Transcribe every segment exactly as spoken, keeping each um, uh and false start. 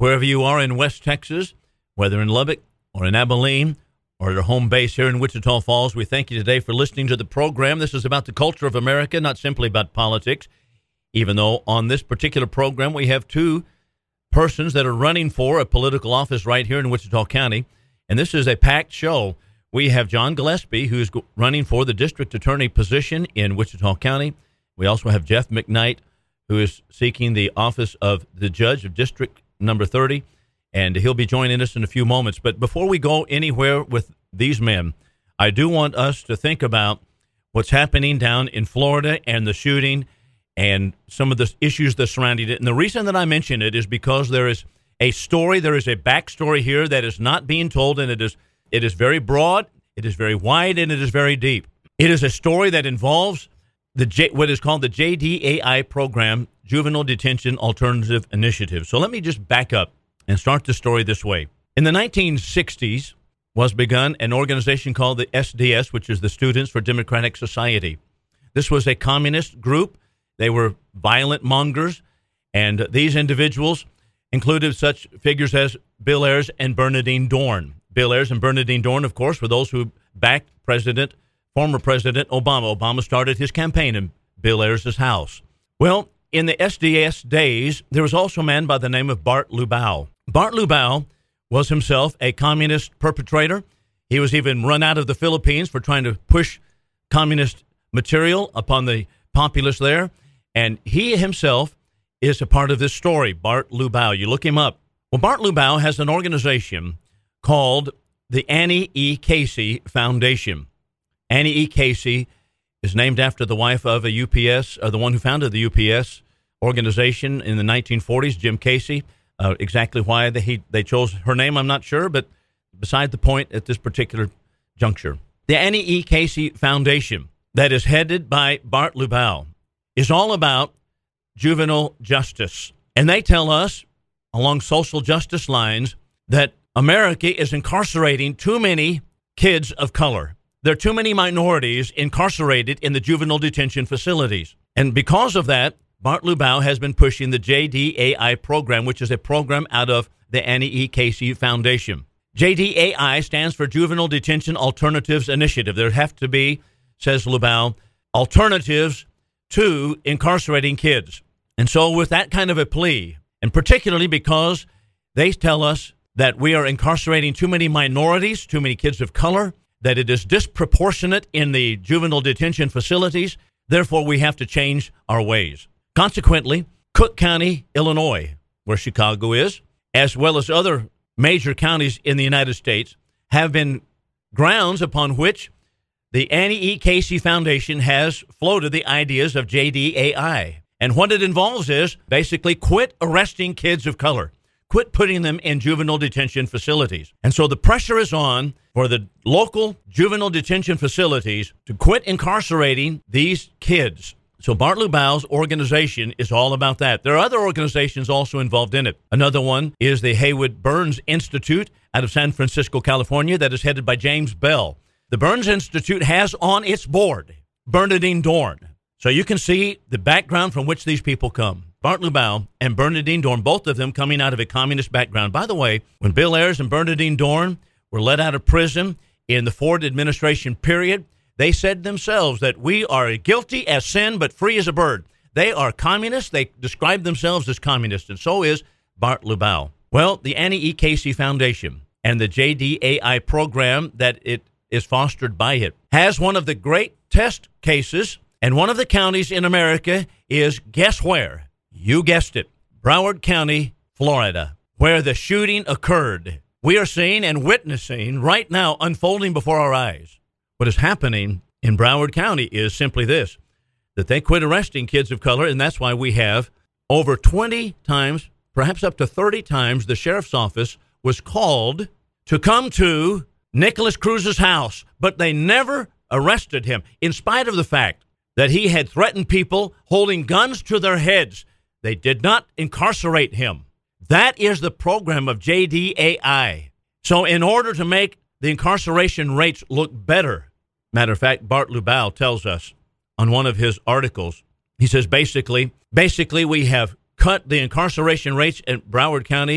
wherever you are in West Texas, whether in Lubbock or in Abilene or at our home base here in Wichita Falls. We thank you today for listening to the program. This is about the culture of America, not simply about politics, even though on this particular program we have two persons that are running for a political office right here in Wichita County, and this is a packed show. We have John Gillespie, who's running for the district attorney position in Wichita County. We also have Jeff McKnight, who is seeking the office of the judge of District Number thirty, and he'll be joining us in a few moments. But before we go anywhere with these men, I do want us to think about what's happening down in Florida and the shooting and some of the issues that surrounding it. And the reason that I mention it is because there is a story, there is a backstory here that is not being told, and it is it is very broad, it is very wide, and it is very deep. It is a story that involves the J, what is called the J D A I program, Juvenile Detention Alternative Initiative. So let me just back up and start the story this way. In the nineteen sixties was begun an organization called the S D S, which is the Students for Democratic Society. This was a communist group. They were violent mongers, and these individuals included such figures as Bill Ayers and Bernardine Dohrn. Bill Ayers and Bernardine Dohrn, of course, were those who backed President, former President Obama. Obama started his campaign in Bill Ayers' house. Well, in the S D S days, there was also a man by the name of Bart Lubau. Bart Lubau was himself a communist perpetrator. He was even run out of the Philippines for trying to push communist material upon the populace there. And he himself is a part of this story, Bart Lubau. You look him up. Well, Bart Lubau has an organization called the Annie E. Casey Foundation. Annie E. Casey is named after the wife of a U P S, or the one who founded the U P S organization in the nineteen forties, Jim Casey. Uh, exactly why they, he, they chose her name, I'm not sure, but beside the point at this particular juncture. The Annie E. Casey Foundation, that is headed by Bart Lubau, is all about juvenile justice. And they tell us, along social justice lines, that America is incarcerating too many kids of color. There are too many minorities incarcerated in the juvenile detention facilities. And because of that, Bart Lubau has been pushing the J D A I program, which is a program out of the Annie E. Casey Foundation. J D A I stands for Juvenile Detention Alternatives Initiative. There have to be, says Lubau, alternatives to incarcerating kids. And so with that kind of a plea, and particularly because they tell us that we are incarcerating too many minorities, too many kids of color, that it is disproportionate in the juvenile detention facilities, therefore we have to change our ways. Consequently, Cook County, Illinois, where Chicago is, as well as other major counties in the United States, have been grounds upon which the Annie E. Casey Foundation has floated the ideas of J D A I. And what it involves is basically quit arresting kids of color. Quit putting them in juvenile detention facilities. And so the pressure is on for the local juvenile detention facilities to quit incarcerating these kids. So Bart Lubau's organization is all about that. There are other organizations also involved in it. Another one is the Haywood Burns Institute out of San Francisco, California, that is headed by James Bell. The Burns Institute has on its board Bernardine Dohrn. So you can see the background from which these people come. Bart Lubau and Bernardine Dohrn, both of them coming out of a communist background. By the way, when Bill Ayers and Bernardine Dohrn were let out of prison in the Ford administration period, they said themselves that we are guilty as sin but free as a bird. They are communists. They describe themselves as communists, and so is Bart Lubau. Well, the Annie E. Casey Foundation and the J D A I program that it is fostered by it has one of the great test cases, and one of the counties in America is, guess where? You guessed it, Broward County, Florida, where the shooting occurred. We are seeing and witnessing right now unfolding before our eyes. What is happening in Broward County is simply this, that they quit arresting kids of color, and that's why we have over twenty times, perhaps up to thirty times, the sheriff's office was called to come to Nicholas Cruz's house, but they never arrested him, in spite of the fact that he had threatened people holding guns to their heads. They did not incarcerate him. That is the program of J D A I. So in order to make the incarceration rates look better, matter of fact, Bart Lubau tells us on one of his articles, he says basically, basically we have cut the incarceration rates in Broward County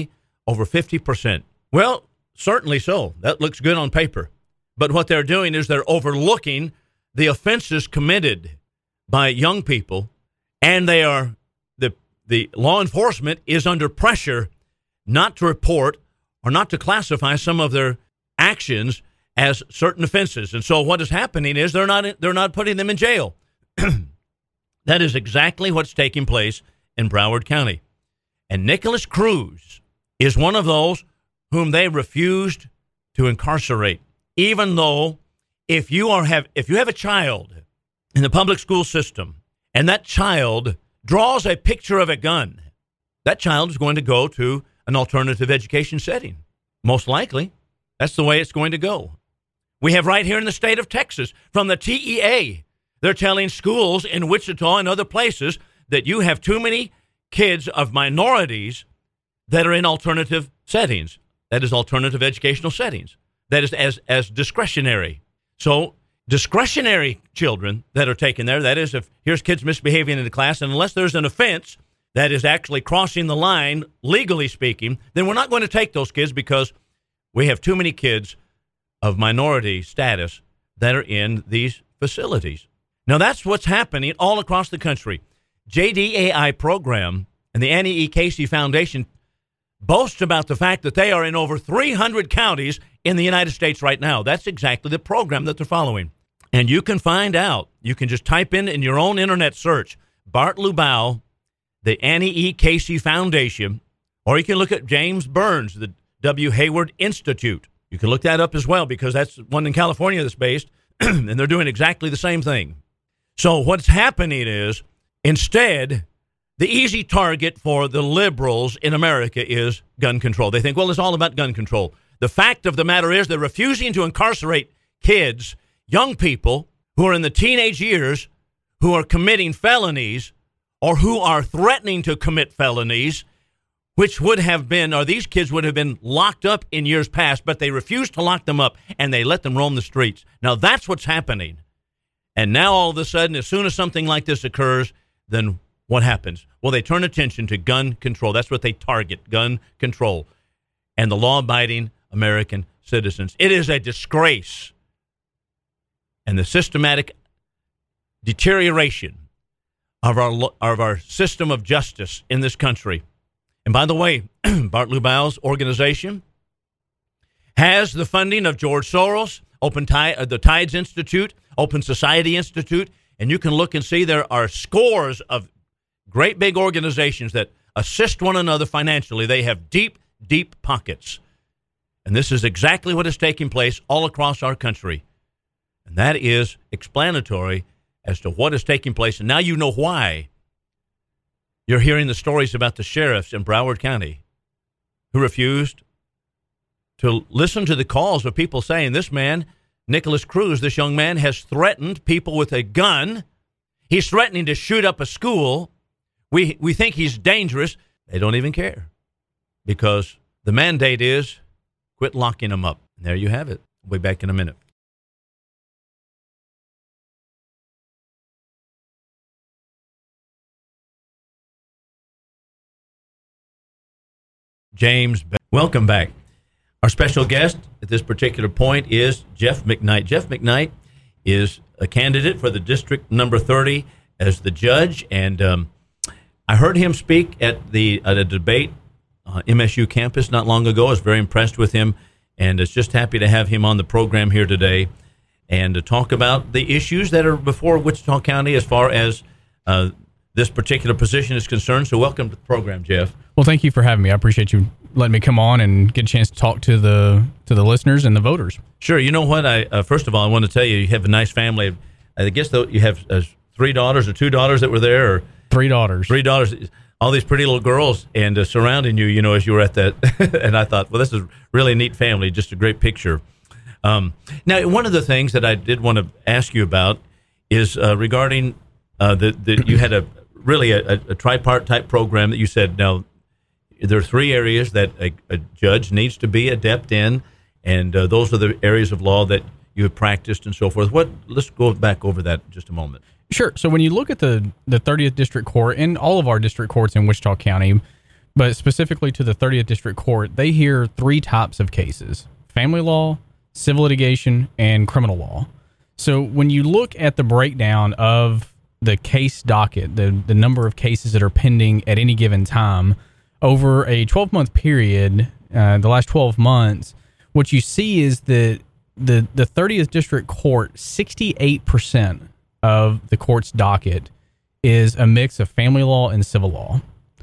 over fifty percent. Well, certainly so. That looks good on paper. But what they're doing is they're overlooking the offenses committed by young people, and they are the the law enforcement is under pressure not to report or not to classify some of their actions as certain offenses. And so what is happening is they're not they're not putting them in jail. That is exactly what's taking place in Broward County. And Nicholas Cruz is one of those whom they refused to incarcerate, even though if you are have if you have a child in the public school system and that child draws a picture of a gun, that child is going to go to an alternative education setting. Most likely, that's the way it's going to go. We have right here in the state of Texas, from the T E A, they're telling schools in Wichita and other places that you have too many kids of minorities that are in alternative settings. That is alternative educational settings. That is as, as discretionary. So discretionary children that are taken there, that is if here's kids misbehaving in the class, and unless there's an offense that is actually crossing the line, legally speaking, then we're not going to take those kids because we have too many kids of minority status that are in these facilities. Now, that's what's happening all across the country. J D A I program and the Annie E. Casey Foundation boast about the fact that they are in over three hundred counties in the United States right now. That's exactly the program that they're following. And you can find out. You can just type in in your own internet search, Bart Lubau, the Annie E. Casey Foundation, or you can look at James Burns, the W. Hayward Institute. You can look that up as well because that's one in California that's based, and they're doing exactly the same thing. So what's happening is, instead, the easy target for the liberals in America is gun control. They think, well, it's all about gun control. The fact of the matter is they're refusing to incarcerate kids, young people who are in the teenage years, who are committing felonies or who are threatening to commit felonies, which would have been, or these kids would have been locked up in years past, but they refused to lock them up and they let them roam the streets. Now that's what's happening. And now all of a sudden, as soon as something like this occurs, then what happens? Well, they turn attention to gun control. That's what they target, gun control, and the law-abiding American citizens. It is a disgrace. And the systematic deterioration of our of our system of justice in this country. And by the way, Bart Lubau's organization has the funding of George Soros, Open Tide, uh, the Tides Institute, Open Society Institute, and you can look and see there are scores of great big organizations that assist one another financially. They have deep, deep pockets. And this is exactly what is taking place all across our country. And that is explanatory as to what is taking place. And now you know why you're hearing the stories about the sheriffs in Broward County who refused to listen to the calls of people saying, this man, Nicholas Cruz, this young man, has threatened people with a gun. He's threatening to shoot up a school. We we think he's dangerous. They don't even care because the mandate is quit locking him up. And there you have it. We'll be back in a minute. James, welcome back. Our special guest at this particular point is Jeff McKnight. Jeff McKnight is a candidate for the district number thirty as the judge, and um, I heard him speak at the at a debate on M S U campus not long ago. I was very impressed with him, and is just happy to have him on the program here today and to talk about the issues that are before Wichita County as far as uh, this particular position is concerned. So welcome to the program, Jeff. Well, thank you for having me. I appreciate you letting me come on and get a chance to talk to the to the listeners and the voters. Sure. You know what? I uh, first of all, I want to tell you, you have a nice family. I guess though you have uh, three daughters or two daughters that were there, or three daughters. Three daughters. All these pretty little girls and uh, surrounding you. You know, as you were at that, and I thought, well, this is really a neat family. Just a great picture. Um, now, one of the things that I did want to ask you about is uh, regarding uh, the the you had a really a, a tripartite program that you said now. There are three areas that a, a judge needs to be adept in, and uh, those are the areas of law that you have practiced and so forth. What? Let's go back over that in just a moment. Sure. So when you look at the, the thirtieth District Court and all of our district courts in Wichita County, but specifically to the thirtieth District Court, they hear three types of cases: family law, civil litigation, and criminal law. So when you look at the breakdown of the case docket, the, the number of cases that are pending at any given time, over a twelve-month period, uh, the last twelve months, what you see is that the, the thirtieth District Court, sixty-eight percent of the court's docket is a mix of family law and civil law,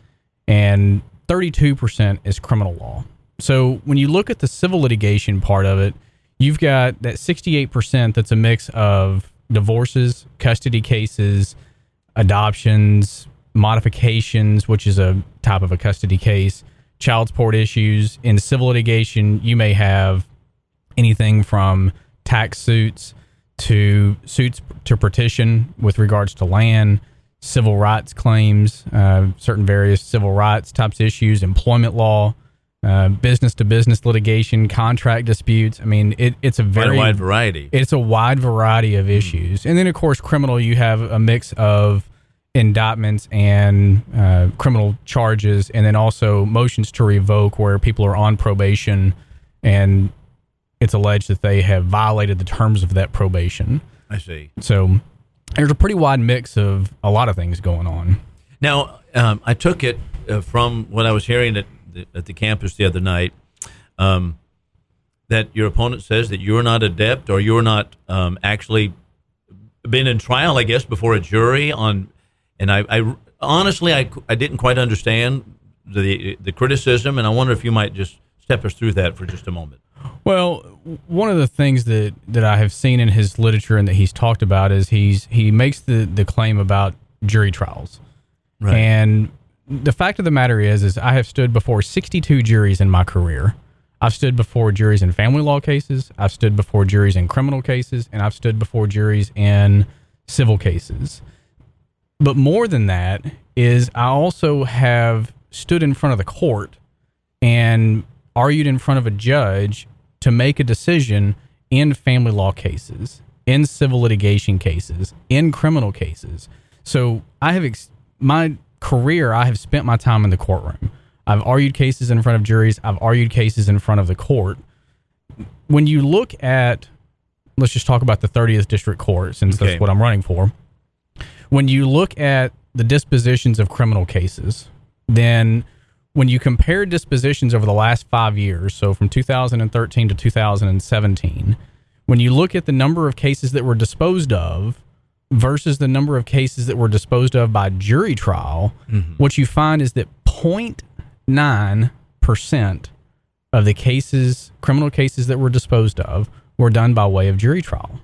and thirty-two percent is criminal law. So when you look at the civil litigation part of it, you've got that sixty-eight percent that's a mix of divorces, custody cases, adoptions, modifications, which is a type of a custody case, child support issues. In civil litigation, you may have anything from tax suits to suits to petition with regards to land, civil rights claims, uh, certain various civil rights types of issues, employment law, uh, business-to-business litigation, contract disputes. I mean, it, it's a very Quite a wide variety. It's a wide variety of issues. Mm. And then, of course, criminal, you have a mix of indictments and uh, criminal charges, and then also motions to revoke where people are on probation and it's alleged that they have violated the terms of that probation. I see. So there's a pretty wide mix of a lot of things going on. Now, um, I took it uh, from what I was hearing at the, at the campus the other night, um, that your opponent says that you're not adept or you're not um, actually been in trial, I guess, before a jury on, and I, I honestly, I, I didn't quite understand the the criticism, and I wonder if you might just step us through that for just a moment. Well, one of the things that, that I have seen in his literature and that he's talked about is he's he makes the, the claim about jury trials. Right. And the fact of the matter is, is I have stood before sixty-two juries in my career. I've stood before juries in family law cases. I've stood before juries in criminal cases, and I've stood before juries in civil cases. But more than that is I also have stood in front of the court and argued in front of a judge to make a decision in family law cases, in civil litigation cases, in criminal cases. So I have ex- my career, I have spent my time in the courtroom. I've argued cases in front of juries. I've argued cases in front of the court. When you look at, let's just talk about the thirtieth District Court, since okay. that's what I'm running for. When you look at the dispositions of criminal cases, then when you compare dispositions over the last five years, so from two thousand thirteen to two thousand seventeen, when you look at the number of cases that were disposed of versus the number of cases that were disposed of by jury trial, mm-hmm. what you find is that zero point nine percent of the cases, criminal cases that were disposed of, were done by way of jury trial.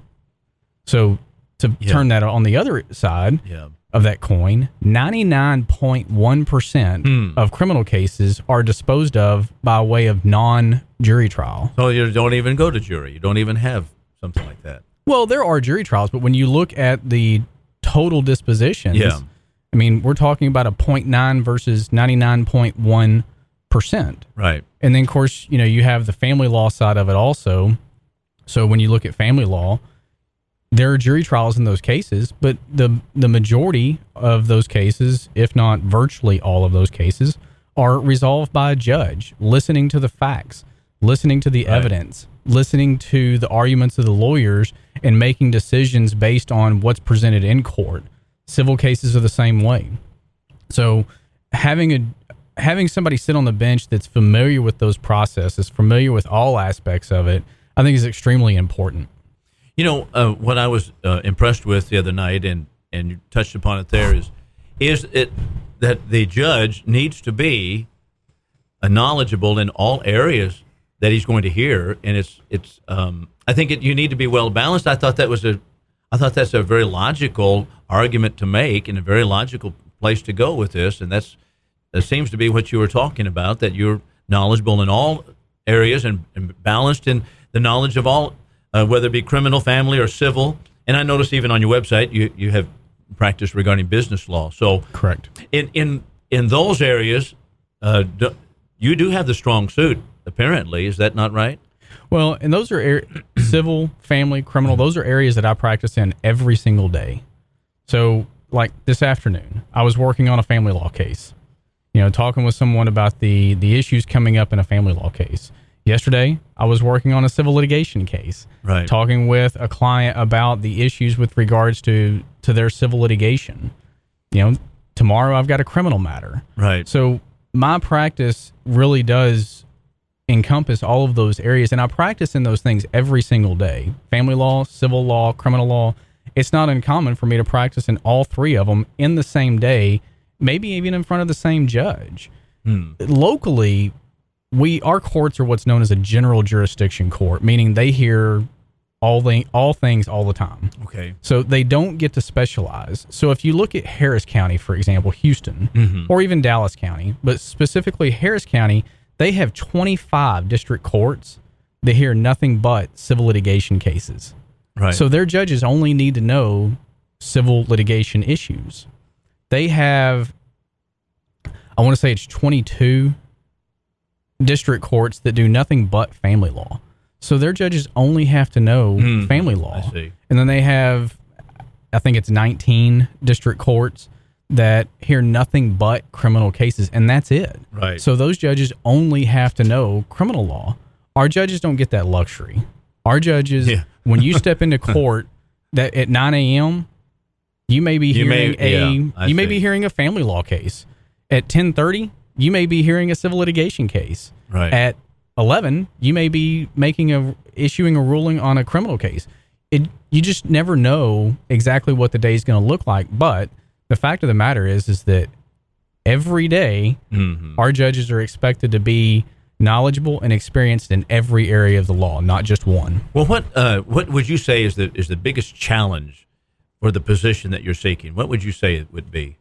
So to yeah. turn that on the other side yeah. of that coin, ninety-nine point one percent hmm. of criminal cases are disposed of by way of non-jury trial. So you don't even go to jury. You don't even have something like that. Well, there are jury trials, but when you look at the total dispositions, yeah. I mean, we're talking about a zero point nine versus ninety-nine point one percent. Right. And then, of course, you know, you have the family law side of it also. So when you look at family law, there are jury trials in those cases, but the the majority of those cases, if not virtually all of those cases, are resolved by a judge, listening to the facts, listening to the right. evidence, listening to the arguments of the lawyers, and making decisions based on what's presented in court. Civil cases are the same way. So having a having somebody sit on the bench that's familiar with those processes, familiar with all aspects of it, I think is extremely important. You know, uh, what I was uh, impressed with the other night, and, and you touched upon it there, is is it that the judge needs to be uh, knowledgeable in all areas that he's going to hear, and it's it's. Um, I think it, you need to be well balanced. I thought that was a, I thought that's a very logical argument to make, and a very logical place to go with this, and that's that seems to be what you were talking about. That you're knowledgeable in all areas and, and balanced in the knowledge of all. Uh, whether it be criminal, family, or civil. And I noticed even on your website, you, you have practice regarding business law. So correct. In in, in those areas, uh, do, you do have the strong suit, apparently. Is that not right? Well, and those are er- civil, family, criminal. Those are areas that I practice in every single day. So like this afternoon, I was working on a family law case. You know, talking with someone about the the issues coming up in a family law case. Yesterday, I was working on a civil litigation case. Right. Talking with a client about the issues with regards to to their civil litigation. You know, tomorrow I've got a criminal matter. Right. So my practice really does encompass all of those areas, and I practice in those things every single day. Family law, civil law, criminal law. It's not uncommon for me to practice in all three of them in the same day, maybe even in front of the same judge. Hmm. Locally, we our courts are what's known as a general jurisdiction court, meaning they hear all the, all things all the time. Okay. So they don't get to specialize. So if you look at Harris County, for example, Houston, mm-hmm. or even Dallas County, but specifically Harris County, they have twenty-five district courts that hear nothing but civil litigation cases. Right. So their judges only need to know civil litigation issues. They have, I want to say it's twenty-two district courts that do nothing but family law. So their judges only have to know mm, family law. I see. And then they have, I think it's nineteen district courts that hear nothing but criminal cases, and that's it. Right. So those judges only have to know criminal law. Our judges don't get that luxury. Our judges, yeah. when you step into court that at nine a.m., you may be You hearing may- a yeah, I you may see. be hearing a family law case. At ten thirty, you may be hearing a civil litigation case. Right. At eleven, you may be making a issuing a ruling on a criminal case. It you just never know exactly what the day is going to look like. But the fact of the matter is, is that every day mm-hmm. our judges are expected to be knowledgeable and experienced in every area of the law, not just one. Well, what uh, what would you say is the is the biggest challenge for the position that you're seeking? What would you say it would be?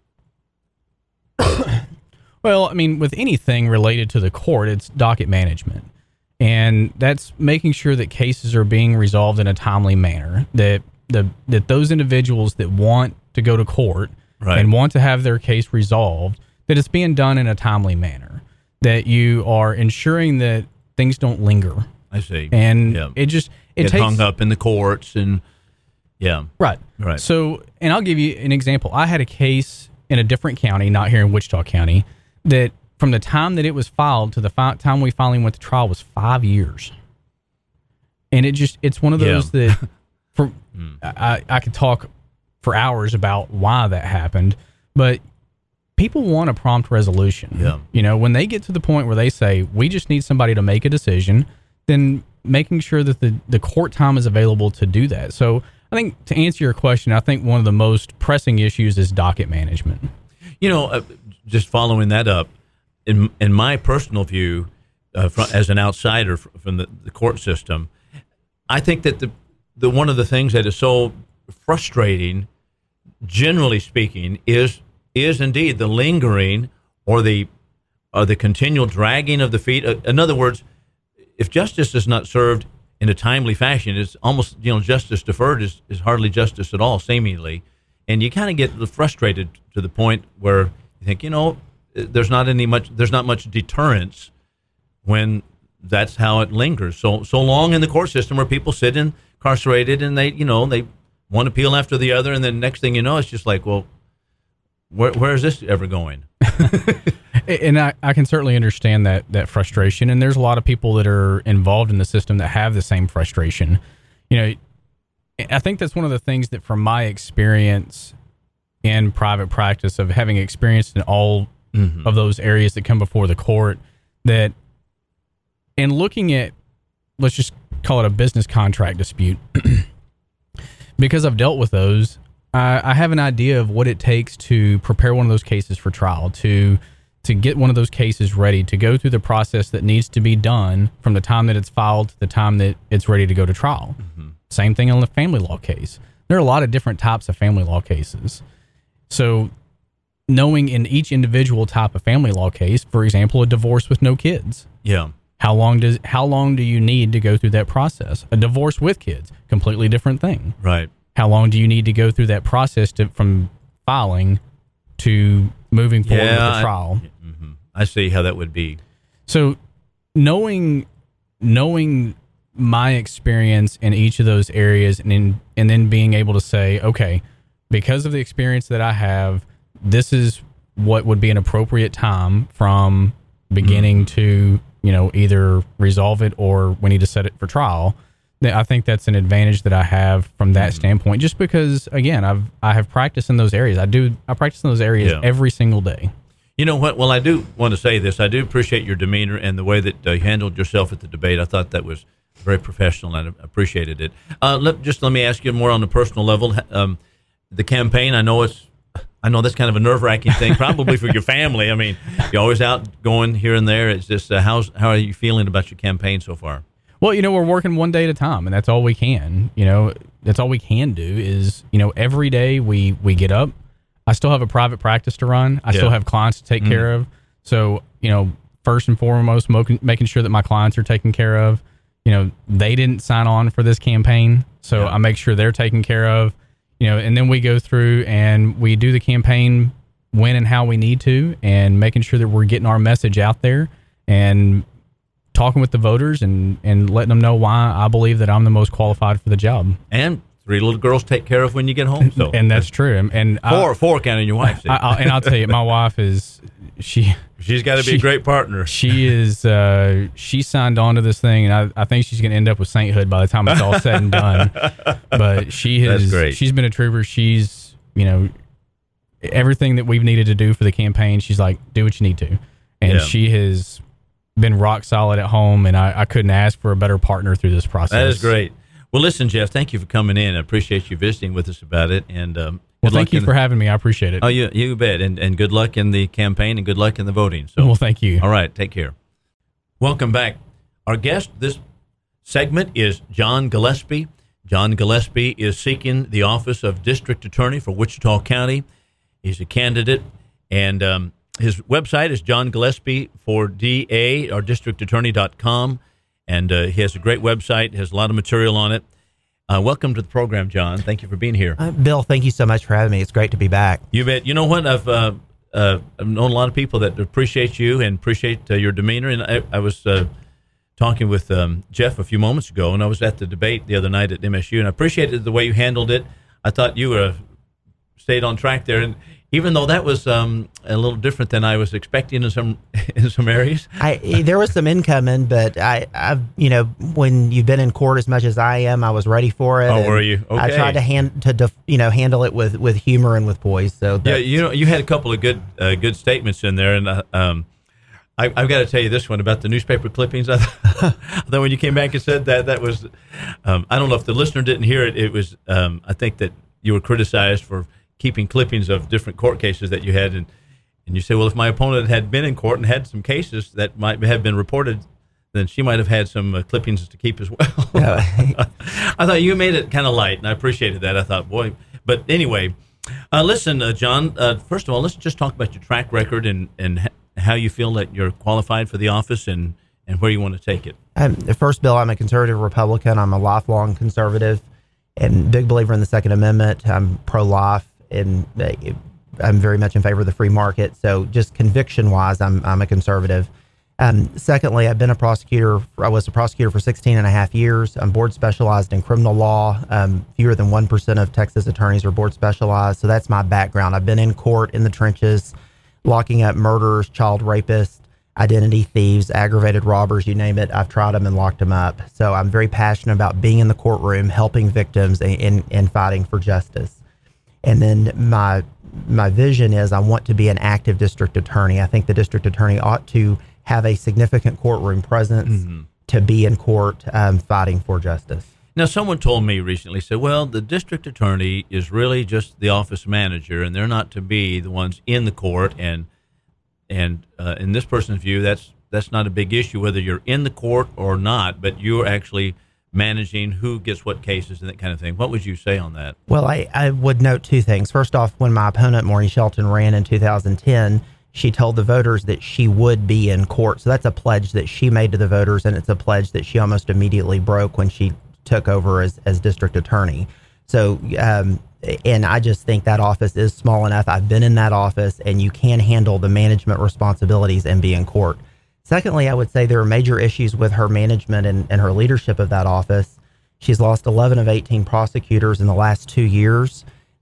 Well, I mean, with anything related to the court, it's docket management. And that's making sure that cases are being resolved in a timely manner, that the that those individuals that want to go to court Right. and want to have their case resolved, that it's being done in a timely manner, that you are ensuring that things don't linger. I see. And yeah. it just it Get takes hung up in the courts and yeah. Right. Right. So, and I'll give you an example. I had a case in a different county, not here in Wichita County, that from the time that it was filed to the fi- time we finally went to trial was five years. And it just, it's one of those Yeah. that for, Mm. I, I could talk for hours about why that happened, but people want a prompt resolution. Yeah. You know, when they get to the point where they say, we just need somebody to make a decision, then making sure that the, the court time is available to do that. So I think to answer your question, I think one of the most pressing issues is docket management. You know, uh, just following that up, in in my personal view, uh, from, as an outsider f- from the, the court system, I think that the the one of the things that is so frustrating, generally speaking, is is indeed the lingering or the or the continual dragging of the feet. Uh, in other words, if justice is not served in a timely fashion, it's almost, you know, justice deferred is, is hardly justice at all, seemingly. And you kind of get frustrated to the point where you think, you know, there's not any much, there's not much deterrence when that's how it lingers. So, so long in the court system where people sit incarcerated and they, you know, they one appeal after the other. And then next thing you know, it's just like, well, where, where is this ever going? And I, I can certainly understand that that frustration. And there's a lot of people that are involved in the system that have the same frustration. You know, I think that's one of the things that from my experience in private practice of having experienced in all mm-hmm. of those areas that come before the court, that in looking at, let's just call it a business contract dispute, because I've dealt with those, I, I have an idea of what it takes to prepare one of those cases for trial, to to get one of those cases ready, to go through the process that needs to be done from the time that it's filed to the time that it's ready to go to trial. Mm-hmm. Same thing on the family law case. There are a lot of different types of family law cases. So knowing in each individual type of family law case, for example, a divorce with no kids. Yeah. How long does how long do you need to go through that process? A divorce with kids, completely different thing. Right. How long do you need to go through that process to, from filing to moving forward yeah, with the trial? I, mm-hmm. I see how that would be. So knowing knowing my experience in each of those areas, and in, and then being able to say, okay, because of the experience that I have, this is what would be an appropriate time from beginning mm-hmm. to, you know, either resolve it or we need to set it for trial. I think that's an advantage that I have from that mm-hmm. standpoint, just because, again, I've I have practiced in those areas. I do I practice in those areas yeah. every single day. You know what? Well, I do want to say this. I do appreciate your demeanor and the way that uh, you handled yourself at the debate. I thought that was very professional, and I appreciated it. Uh, let, just let me ask you more on the personal level. Um, the campaign, I know it's, I know that's kind of a nerve-wracking thing, probably for your family. I mean, you're always out going here and there. It's just, uh, how's how are you feeling about your campaign so far? Well, you know, we're working one day at a time, and that's all we can. You know, that's all we can do is, you know, every day we we get up. I still have a private practice to run. I yeah. still have clients to take mm-hmm. care of. So, you know, first and foremost, mo- making sure that my clients are taken care of. You know, they didn't sign on for this campaign, so yeah. I make sure they're taken care of. You know, and then we go through and we do the campaign when and how we need to, and making sure that we're getting our message out there and talking with the voters and, and letting them know why I believe that I'm the most qualified for the job. And three little girls take care of when you get home. So and that's true. And, and four, I, four counting your wife. I, I, and I'll tell you, my wife is she. She's got to be she, a great partner. She is. Uh, she signed on to this thing, and I, I think she's going to end up with sainthood by the time it's all said and done. But she has. That's great. She's been a trooper. She's, you know, everything that we've needed to do for the campaign. She's like, do what you need to, and yeah. she has been rock solid at home, and I, I couldn't ask for a better partner through this process. That is great. Well, listen, Jeff, thank you for coming in. I appreciate you visiting with us about it. And um, well, thank you for the, having me. I appreciate it. Oh, you, you bet. And, and good luck in the campaign and good luck in the voting. So, well, thank you. All right. Take care. Welcome back. Our guest this segment is John Gillespie. John Gillespie is seeking the office of District Attorney for Wichita County. He's a candidate, and um, his website is John Gillespie for D A or district attorney dot com. And uh, he has a great website, has a lot of material on it. Uh, welcome to the program, John. Thank you for being here. Uh, Bill, thank you so much for having me. It's great to be back. You bet. You know what? I've, uh, uh, I've known a lot of people that appreciate you and appreciate uh, your demeanor. And I, I was uh, talking with um, Jeff a few moments ago, and I was at the debate the other night at M S U, and I appreciated the way you handled it. I thought you uh, stayed on track there. And even though that was um, a little different than I was expecting in some in some areas, I, there was some incoming, but I, I've you know, when you've been in court as much as I am, I was ready for it. Oh, were you? Okay. I tried to hand to def, you know handle it with, with humor and with poise. So yeah, you know, you had a couple of good uh, good statements in there, and uh, um, I, I've got to tell you this one about the newspaper clippings. I thought when you came back and said that, that was um, I don't know if the listener didn't hear it. It was um, I think that you were criticized for keeping clippings of different court cases that you had, and and you say, well, if my opponent had been in court and had some cases that might have been reported, then she might have had some uh, clippings to keep as well. Yeah. I thought you made it kind of light, and I appreciated that. I thought, boy, but anyway, uh, listen, uh, John. Uh, first of all, let's just talk about your track record and and how you feel that you're qualified for the office and and where you want to take it. Um, first, Bill, I'm a conservative Republican. I'm a lifelong conservative, and big believer in the Second Amendment. I'm pro-life. And I'm very much in favor of the free market. So just conviction-wise, I'm I'm a conservative. Um, secondly, I've been a prosecutor. I was a prosecutor for sixteen and a half years. I'm board specialized in criminal law. Um, fewer than one percent of Texas attorneys are board specialized. So that's my background. I've been in court, in the trenches, locking up murderers, child rapists, identity thieves, aggravated robbers, you name it. I've tried them and locked them up. So I'm very passionate about being in the courtroom, helping victims, and, and, and fighting for justice. And then my my vision is I want to be an active district attorney. I think the district attorney ought to have a significant courtroom presence mm-hmm. to be in court um, fighting for justice. Now, someone told me recently, said, well, the district attorney is really just the office manager, and they're not to be the ones in the court. And and uh, in this person's view, that's that's not a big issue, whether you're in the court or not, but you're actually managing who gets what cases and that kind of thing. What would you say on that? Well, I, I would note two things. First off, when my opponent, Maureen Shelton, ran in two thousand ten, she told the voters that she would be in court. So that's a pledge that she made to the voters, and it's a pledge that she almost immediately broke when she took over as, as district attorney. So, um, and I just think that office is small enough. I've been in that office, and you can handle the management responsibilities and be in court. Secondly, I would say there are major issues with her management and, and her leadership of that office. She's lost eleven of eighteen prosecutors in the last two years.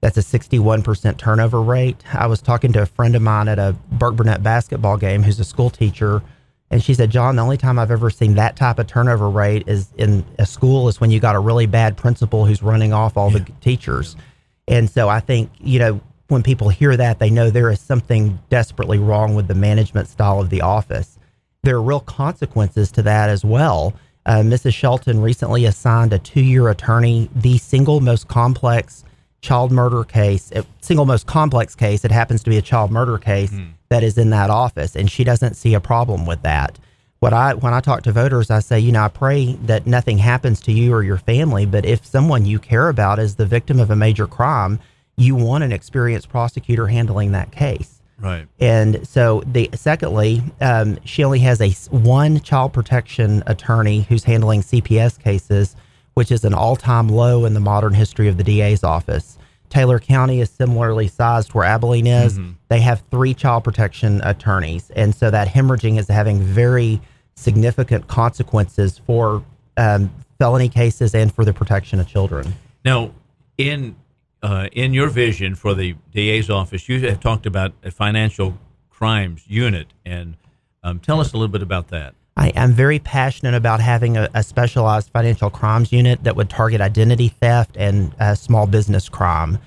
That's a sixty-one percent turnover rate. I was talking to a friend of mine at a Burke Burnett basketball game who's a school teacher, and she said, John, the only time I've ever seen that type of turnover rate is in a school is when you got a really bad principal who's running off all yeah. the teachers. And so I think, you know, when people hear that, they know there is something desperately wrong with the management style of the office. There are real consequences to that as well. Uh, Missus Shelton recently assigned a two-year attorney, the single most complex child murder case, uh, single most complex case. It happens to be a child murder case mm. that is in that office, and she doesn't see a problem with that. What I when I talk to voters, I say, you know, I pray that nothing happens to you or your family, but if someone you care about is the victim of a major crime, you want an experienced prosecutor handling that case. Right. And so, the secondly, um, she only has a one child protection attorney who's handling C P S cases, which is an all-time low in the modern history of the D A's office. Taylor County is similarly sized where Abilene is. Mm-hmm. They have three child protection attorneys. And so that hemorrhaging is having very significant consequences for um, felony cases and for the protection of children. Now, in uh, in your vision for the D A's office, you have talked about a financial crimes unit. And um, tell us a little bit about that. I am very passionate about having a, a specialized financial crimes unit that would target identity theft and uh, small business crime.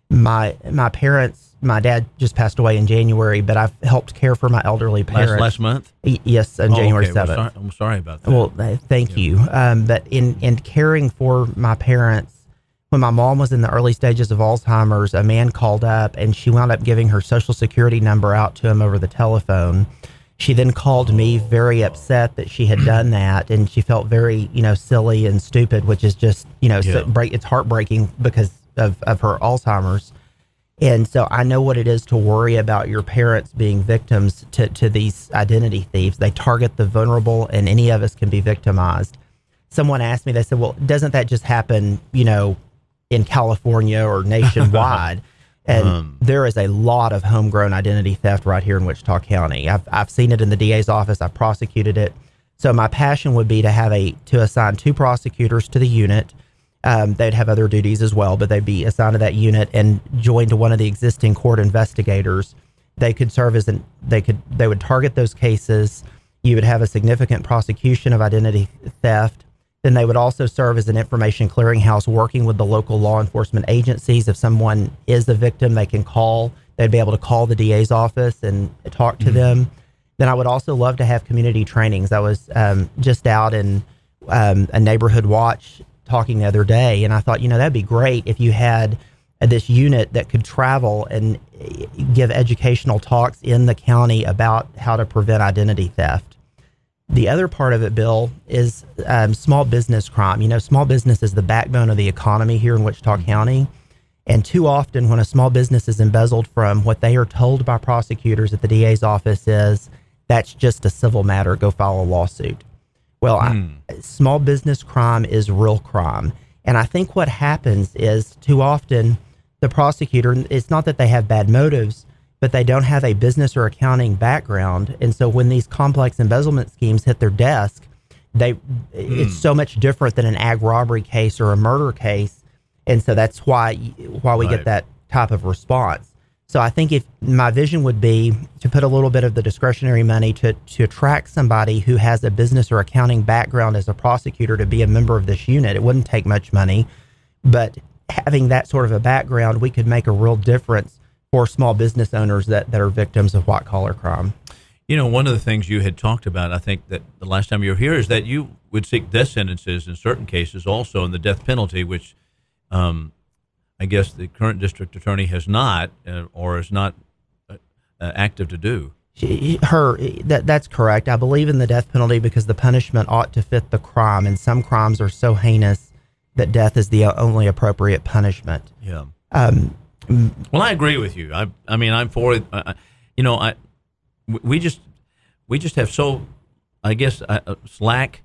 My my parents, my dad just passed away in January, but I've helped care for my elderly parents. Last, last month? Y- yes, on oh, January okay. seventh. Well, sorry, I'm sorry about that. Well, uh, thank yeah. you. Um, but in, in caring for my parents, when my mom was in the early stages of Alzheimer's, a man called up and she wound up giving her social security number out to him over the telephone. She then called me very upset that she had done that, and she felt very, you know, silly and stupid, which is just, you know, yeah. so break, it's heartbreaking because of, of her Alzheimer's. And so I know what it is to worry about your parents being victims to, to these identity thieves. They target the vulnerable, and any of us can be victimized. Someone asked me, they said, well, doesn't that just happen, you know, in California or nationwide? And um, there is a lot of homegrown identity theft right here in Wichita County. I've I've seen it in the D A's office. I've prosecuted it. So my passion would be to have a to assign two prosecutors to the unit. Um, they'd have other duties as well, but they'd be assigned to that unit and joined to one of the existing court investigators. They could serve as an they could they would target those cases. You would have a significant prosecution of identity theft. Then they would also serve as an information clearinghouse, working with the local law enforcement agencies. If someone is a victim, they can call. They'd be able to call the D A's office and talk to mm-hmm. them. Then I would also love to have community trainings. I was um, just out in um, a neighborhood watch talking the other day, and I thought, you know, that'd be great if you had uh, this unit that could travel and give educational talks in the county about how to prevent identity theft. The other part of it, Bill, is um, small business crime. You know, small business is the backbone of the economy here in Wichita County. And too often when a small business is embezzled from, what they are told by prosecutors at the D A's office is, that's just a civil matter, go file a lawsuit. Well, mm. I, small business crime is real crime. And I think what happens is too often the prosecutor, it's not that they have bad motives, but they don't have a business or accounting background. And so when these complex embezzlement schemes hit their desk, they mm. it's so much different than an ag robbery case or a murder case. And so that's why why we right. get that type of response. So I think if my vision would be to put a little bit of the discretionary money to, to attract somebody who has a business or accounting background as a prosecutor to be a member of this unit. It wouldn't take much money, but having that sort of a background, we could make a real difference for small business owners that, that are victims of white-collar crime. You know, one of the things you had talked about, I think that the last time you were here, is that you would seek death sentences in certain cases also, in the death penalty, which um, I guess the current district attorney has not uh, or is not uh, uh, active to do. She, her, that that's correct. I believe in the death penalty because the punishment ought to fit the crime, and some crimes are so heinous that death is the only appropriate punishment. Yeah. Um, Well, I agree with you. I, I mean, I'm for it. Uh, you know, I, we just, we just have so, I guess, uh, slack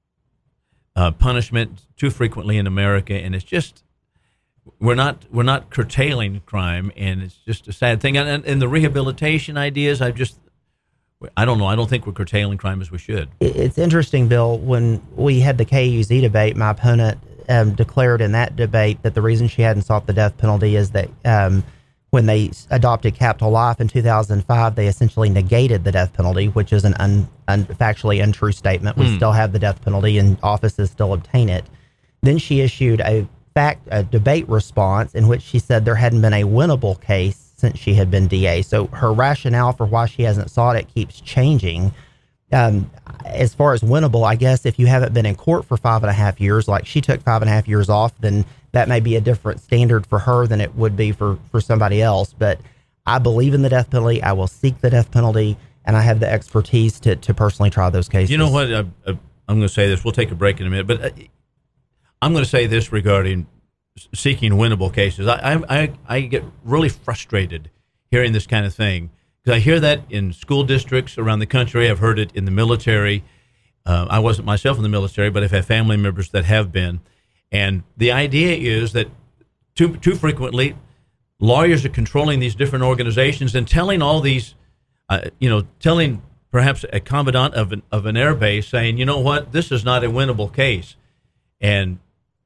uh, punishment too frequently in America, and it's just, we're not, we're not curtailing crime, and it's just a sad thing. And, and the rehabilitation ideas, I just, I don't know. I don't think we're curtailing crime as we should. It's interesting, Bill. When we had the K U Z debate, my opponent um, declared in that debate that the reason she hadn't sought the death penalty is that um, when they adopted capital life in two thousand five, they essentially negated the death penalty, which is an un, un, factually untrue statement. We mm. still have the death penalty, and offices still obtain it. Then she issued a fact a debate response in which she said there hadn't been a winnable case since she had been D A. So her rationale for why she hasn't sought it keeps changing. Um, as far as winnable, I guess if you haven't been in court for five and a half years, like she took five and a half years off, then that may be a different standard for her than it would be for, for somebody else. But I believe in the death penalty. I will seek the death penalty, and I have the expertise to, to personally try those cases. You know what? I, I, I'm going to say this. We'll take a break in a minute, but uh, I'm going to say this regarding seeking winnable cases. I, I, I get really frustrated hearing this kind of thing. I hear that in school districts around the country. I've heard it in the military. Uh, I wasn't myself in the military, but I've had family members that have been. And the idea is that too too frequently, lawyers are controlling these different organizations and telling all these, uh, you know, telling perhaps a commandant of an, of an air base saying, you know what, this is not a winnable case. And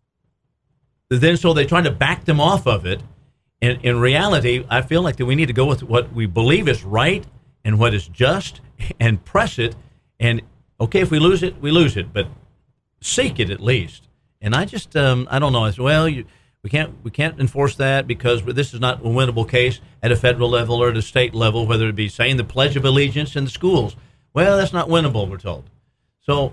then so they try to back them off of it. In, in reality, I feel like that we need to go with what we believe is right and what is just and press it. And, okay, if we lose it, we lose it, but seek it at least. And I just, um, I don't know. I said, well, you, we can't we can't enforce that because this is not a winnable case at a federal level or at a state level, whether it be saying the Pledge of Allegiance in the schools. Well, that's not winnable, we're told. So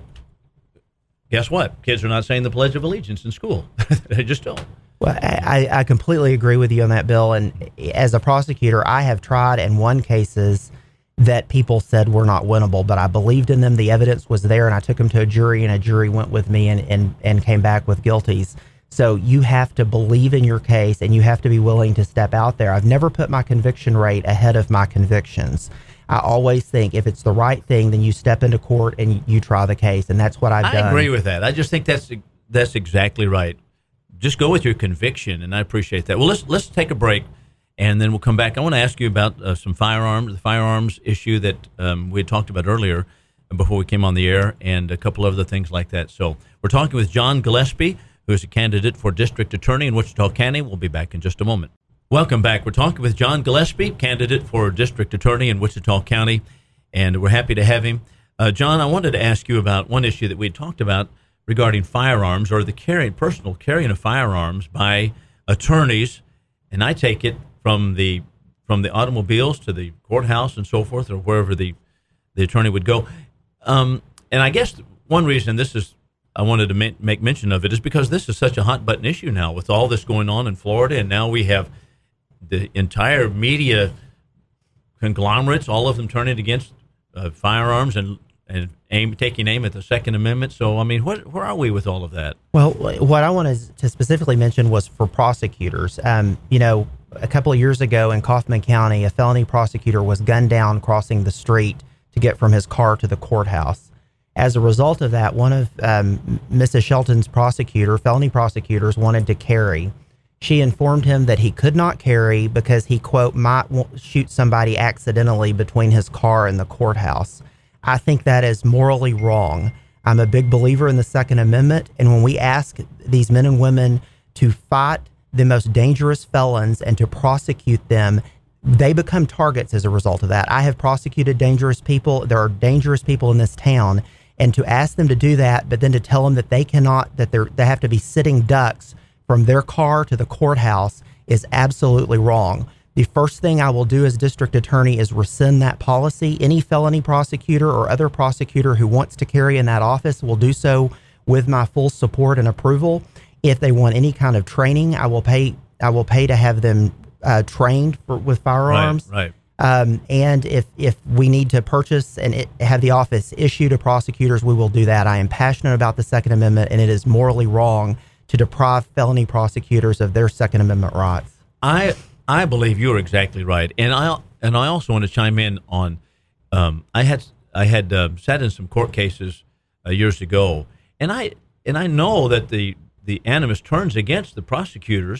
guess what? Kids are not saying the Pledge of Allegiance in school. They just don't. Well, I, I completely agree with you on that, Bill. And as a prosecutor, I have tried and won cases that people said were not winnable, but I believed in them. The evidence was there, and I took them to a jury, and a jury went with me and, and, and came back with guilties. So you have to believe in your case, and you have to be willing to step out there. I've never put my conviction rate ahead of my convictions. I always think if it's the right thing, then you step into court and you try the case, and that's what I've I done. I agree with that. I just think that's that's exactly right. Just go with your conviction, and I appreciate that. Well, let's let's take a break, and then we'll come back. I want to ask you about uh, some firearms, the firearms issue that um, we had talked about earlier before we came on the air, and a couple of other things like that. So we're talking with John Gillespie, who is a candidate for district attorney in Wichita County. We'll be back in just a moment. Welcome back. We're talking with John Gillespie, candidate for district attorney in Wichita County, and we're happy to have him. Uh, John, I wanted to ask you about one issue that we had talked about regarding firearms, or the carrying, personal carrying of firearms by attorneys, and I take it from the from the automobiles to the courthouse and so forth, or wherever the the attorney would go. Um, and I guess one reason this is I wanted to ma- make mention of it is because this is such a hot button issue now with all this going on in Florida, and now we have the entire media conglomerates, all of them turning against uh, firearms and and aim taking aim at the Second Amendment. So, I mean, what, where are we with all of that? Well, what I wanted to specifically mention was for prosecutors. Um, you know, a couple of years ago in Kaufman County, a felony prosecutor was gunned down crossing the street to get from his car to the courthouse. As a result of that, one of um, Missus Shelton's prosecutor, felony prosecutors, wanted to carry. She informed him that he could not carry because he, quote, might shoot somebody accidentally between his car and the courthouse. I think that is morally wrong. I'm a big believer in the Second Amendment, and when we ask these men and women to fight the most dangerous felons and to prosecute them, they become targets as a result of that. I have prosecuted dangerous people. There are dangerous people in this town, and to ask them to do that, but then to tell them that they cannot, that they're, they have to be sitting ducks from their car to the courthouse is absolutely wrong. The first thing I will do as district attorney is rescind that policy. Any felony prosecutor or other prosecutor who wants to carry in that office will do so with my full support and approval. If they want any kind of training, I will pay. I will pay to have them uh, trained for, with firearms. Right. right. Um, and if if we need to purchase and it, have the office issue to prosecutors, we will do that. I am passionate about the Second Amendment, and it is morally wrong to deprive felony prosecutors of their Second Amendment rights. I. I believe you're exactly right, and I and I also want to chime in on. Um, I had I had uh, sat in some court cases uh, years ago, and I and I know that the the animus turns against the prosecutors,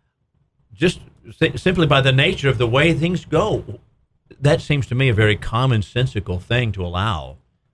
just th- simply by the nature of the way things go. That seems to me a very commonsensical thing to allow.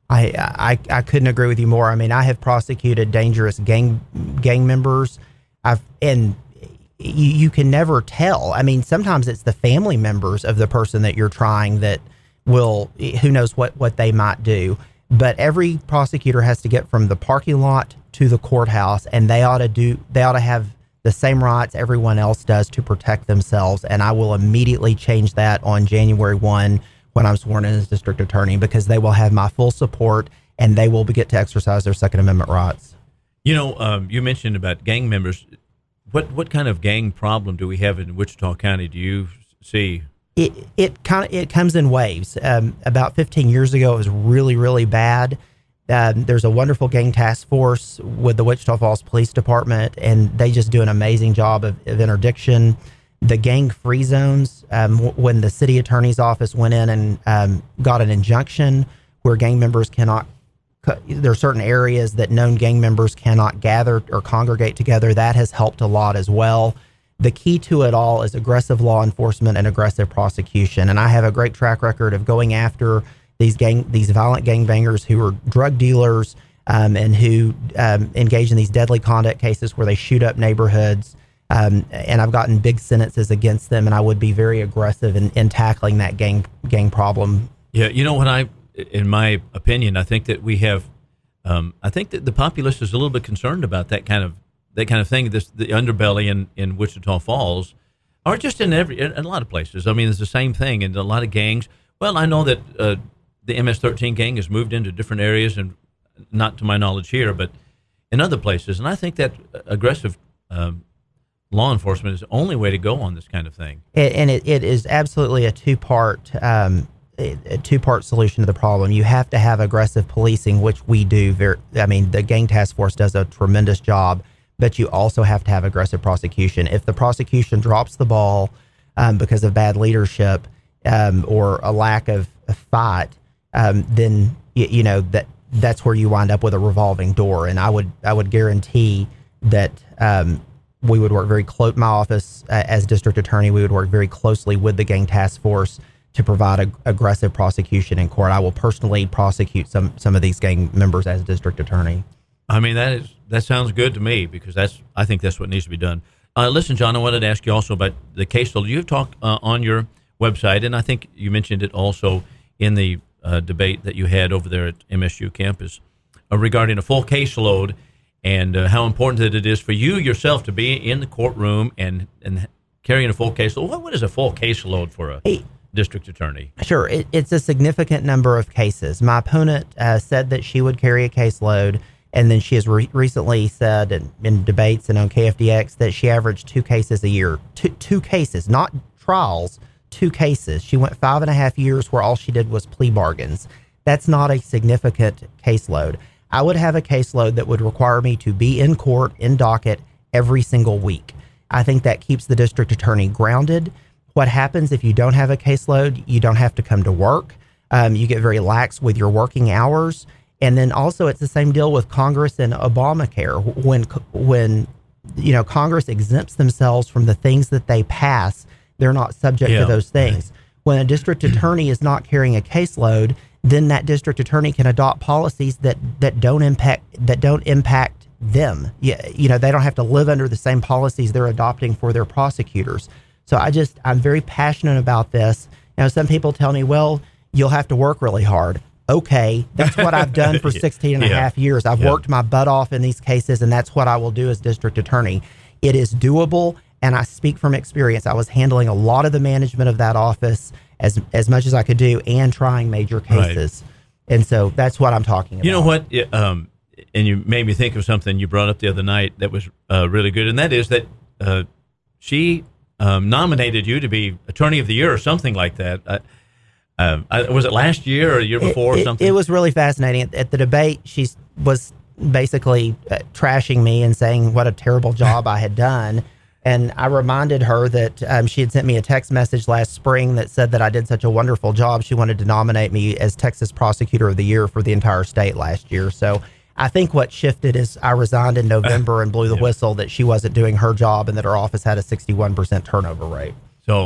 I, I I couldn't agree with you more. I mean, I have prosecuted dangerous gang gang members. I've and you, you can never tell. I mean, sometimes it's the family members of the person that you're trying that will, who knows what, what they might do. But every prosecutor has to get from the parking lot to the courthouse, and they ought to do they ought to have the same rights everyone else does to protect themselves. And I will immediately change that on January first when I'm sworn in as district attorney, because they will have my full support and they will get to exercise their Second Amendment rights. You know, um, you mentioned about gang members. What what kind of gang problem do we have in Wichita County? Do you see? It it kind of it comes in waves. Um, about fifteen years ago, it was really really bad. Um, there's a wonderful gang task force with the Wichita Falls Police Department, and they just do an amazing job of, of interdiction. The gang-free zones, um, w- when the city attorney's office went in and um, got an injunction where gang members cannot, co- there are certain areas that known gang members cannot gather or congregate together. That has helped a lot as well. The key to it all is aggressive law enforcement and aggressive prosecution. And I have a great track record of going after these gang, these violent gangbangers who are drug dealers um, and who um, engage in these deadly conduct cases where they shoot up neighborhoods. Um, and I've gotten big sentences against them, and I would be very aggressive in, in tackling that gang gang problem. Yeah, you know what I, in my opinion, I think that we have, um, I think that the populace is a little bit concerned about that kind of that kind of thing. This the underbelly in, in Wichita Falls, or just in every in a lot of places. I mean, it's the same thing in a lot of gangs. Well, I know that uh, the M S thirteen gang has moved into different areas, and not to my knowledge here, but in other places. And I think that aggressive um, law enforcement is the only way to go on this kind of thing. It, and it, it is absolutely a two-part um, a two-part solution to the problem. You have to have aggressive policing, which we do. Very, I mean, the gang task force does a tremendous job, but you also have to have aggressive prosecution. If the prosecution drops the ball um, because of bad leadership um, or a lack of, of fight, um, then you, you know that that's where you wind up with a revolving door. And I would I would guarantee that. Um, We would work very close. My office uh, as district attorney, we would work very closely with the gang task force to provide a, aggressive prosecution in court. I will personally prosecute some some of these gang members as district attorney. I mean, that is that sounds good to me, because that's I think that's what needs to be done. Uh, listen, John, I wanted to ask you also about the caseload. You've talked uh, on your website, and I think you mentioned it also in the uh, debate that you had over there at M S U campus uh, regarding a full caseload. And uh, how important that it is for you yourself to be in the courtroom and, and carrying a full caseload. What, what is a full caseload for a hey, district attorney? Sure. It, it's a significant number of cases. My opponent uh, said that she would carry a caseload, and then she has re- recently said in, in debates and on K F D X that she averaged two cases a year. Two, two cases, not trials, two cases. She went five and a half years where all she did was plea bargains. That's not a significant caseload. I would have a caseload that would require me to be in court, in docket, every single week. I think that keeps the district attorney grounded. What happens if you don't have a caseload? You don't have to come to work. Um, you get very lax with your working hours. And then also it's the same deal with Congress and Obamacare. When, when you know, Congress exempts themselves from the things that they pass, they're not subject yeah, to those things. Right. When a district attorney is not carrying a caseload, then that district attorney can adopt policies that, that don't impact that don't impact them. Yeah, you know, they don't have to live under the same policies they're adopting for their prosecutors. So I just I'm very passionate about this. You know, some people tell me, well, you'll have to work really hard. Okay, that's what I've done for sixteen and yeah. a half years. I've yeah. worked my butt off in these cases, and that's what I will do as district attorney. It is doable, and I speak from experience. I was handling a lot of the management of that office as as much as I could do, and trying major cases. Right. And so that's what I'm talking about. You know what? Um, and you made me think of something you brought up the other night that was uh, really good, and that is that uh, she um, nominated you to be Attorney of the Year or something like that. Uh, uh, I, was it last year or the year before it, it, or something? It was really fascinating. At, at the debate, she was basically uh, trashing me and saying what a terrible job I had done. And I reminded her that um, she had sent me a text message last spring that said that I did such a wonderful job. She wanted to nominate me as Texas Prosecutor of the Year for the entire state last year. So I think what shifted is I resigned in November and blew the yeah. whistle that she wasn't doing her job and that her office had a sixty-one percent turnover rate. So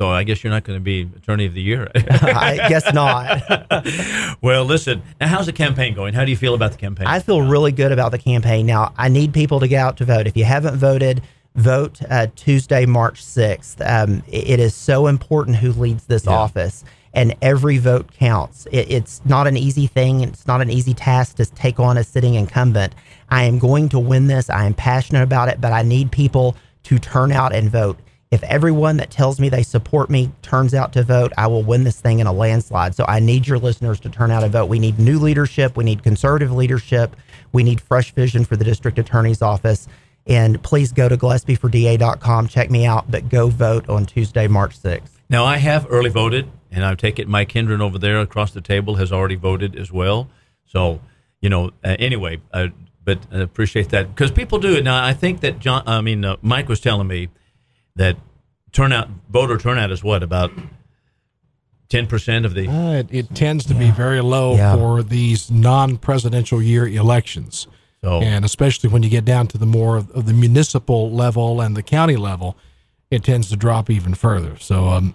So I guess you're not going to be Attorney of the Year. I guess not. Well, listen, now how's the campaign going? How do you feel about the campaign? I feel really good about the campaign. Now, I need people to get out to vote. If you haven't voted, vote uh, Tuesday, March sixth. Um, it, it is so important who leads this Yeah. office, and every vote counts. It, it's not an easy thing. It's not an easy task to take on a sitting incumbent. I am going to win this. I am passionate about it, but I need people to turn out and vote. If everyone that tells me they support me turns out to vote, I will win this thing in a landslide. So I need your listeners to turn out and vote. We need new leadership. We need conservative leadership. We need fresh vision for the district attorney's office. And please go to Gillespie for D A dot com. Check me out, but go vote on Tuesday, March sixth. Now, I have early voted, and I take it Mike Hendren over there across the table has already voted as well. So, you know, uh, anyway, uh, but I appreciate that because people do it. Now, I think that John, I mean, uh, Mike was telling me that turnout, voter turnout is what, about ten percent of the... Uh, it, it tends to be very low Yeah. for these non-presidential year elections. So, And especially when you get down to the more of, of the municipal level and the county level, it tends to drop even further. So um,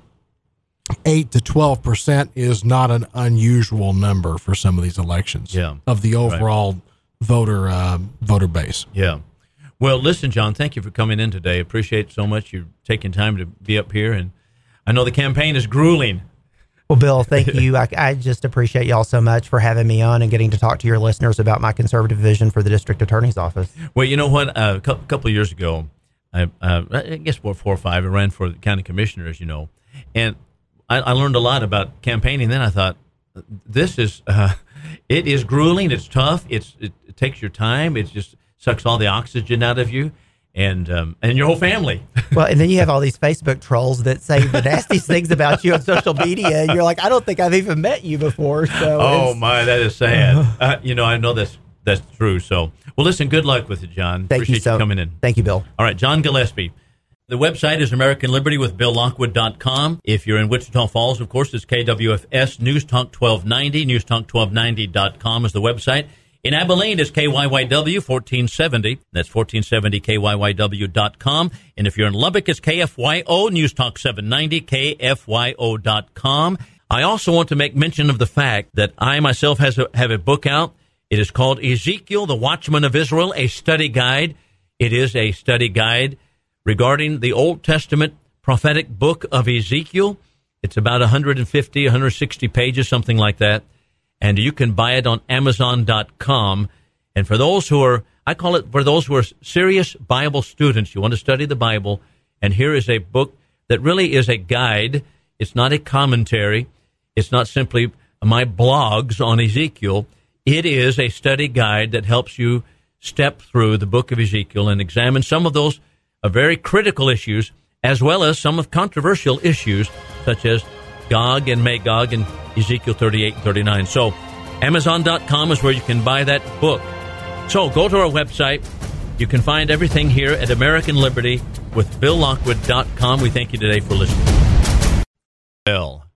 eight to twelve percent is not an unusual number for some of these elections Yeah. of the overall voter uh, voter base. yeah. Well, listen, John, thank you for coming in today. Appreciate so much you taking time to be up here. And I know the campaign is grueling. Well, Bill, thank you. I, I just appreciate y'all so much for having me on and getting to talk to your listeners about my conservative vision for the district attorney's office. Well, you know what? Uh, a cou- couple of years ago, I, uh, I guess four, four or five, I ran for the county commissioner, as you know, and I, I learned a lot about campaigning. Then I thought, this is, uh, it is grueling. It's tough. It's it, it takes your time. It just sucks all the oxygen out of you and um, and your whole family. Well, and then you have all these Facebook trolls that say the nastiest things about you on social media. And you're like, I don't think I've even met you before. So Oh it's- my, that is sad. Uh, you know, I know that's that's true. So, well, listen, good luck with it, John. Thank Appreciate you so coming in. Thank you, Bill. All right, John Gillespie. The website is American Liberty with Bill Lockwood dot com. If you're in Wichita Falls, of course, it's K W F S News Talk twelve ninety. News Talk twelve ninety dot com is the website. In Abilene, it's K Y Y W fourteen seventy. That's fourteen seventy K Y Y W dot com. And if you're in Lubbock, it's K F Y O, News Talk seven ninety, K F Y O dot com. I also want to make mention of the fact that I myself has a, have a book out. It is called Ezekiel, the Watchman of Israel, a study guide. It is a study guide regarding the Old Testament prophetic book of Ezekiel. It's about one hundred fifty, one hundred sixty pages, something like that. And you can buy it on Amazon dot com. And for those who are, I call it for those who are serious Bible students, you want to study the Bible, and here is a book that really is a guide. It's not a commentary. It's not simply my blogs on Ezekiel. It is a study guide that helps you step through the book of Ezekiel and examine some of those uh, very critical issues, as well as some of controversial issues, such as Gog and Magog and Ezekiel thirty-eight and thirty-nine. So Amazon dot com is where you can buy that book. So go to our website. You can find everything here at American Liberty with Bill Lockwood dot com. We thank you today for listening. Bill.